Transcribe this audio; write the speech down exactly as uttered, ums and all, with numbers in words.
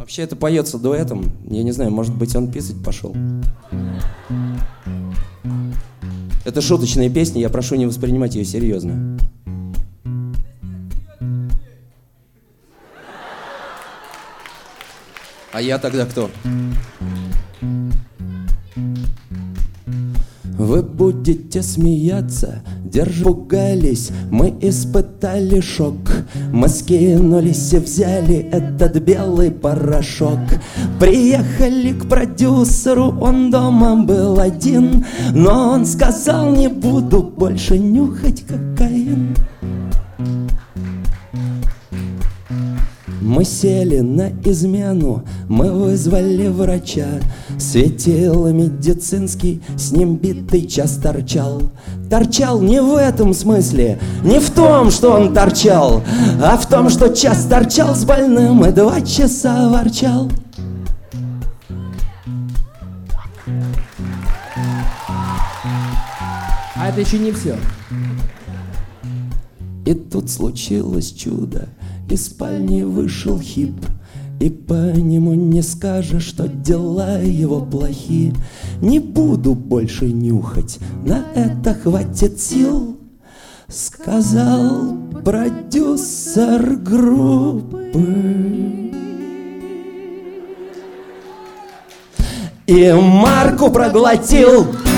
Вообще это поется дуэтом. Я не знаю, может быть, он писать пошел. Это шуточная песня, я прошу не воспринимать ее серьезно. А я тогда кто? Вы будете смеяться, держу, пугались, мы испытали шок. Мы скинулись и взяли этот белый порошок. Приехали к продюсеру, он дома был один, но он сказал: не буду больше нюхать кокаин. Мы сели на измену, мы вызвали врача. Светило медицинский, с ним битый час торчал. Торчал не в этом смысле, не в том, что он торчал, а в том, что час торчал с больным и два часа ворчал. А это еще не все. И тут случилось чудо. Из спальни вышел хип, и по нему не скажешь, что дела его плохи. Не буду больше нюхать, на это хватит сил, сказал продюсер группы. И марку проглотил.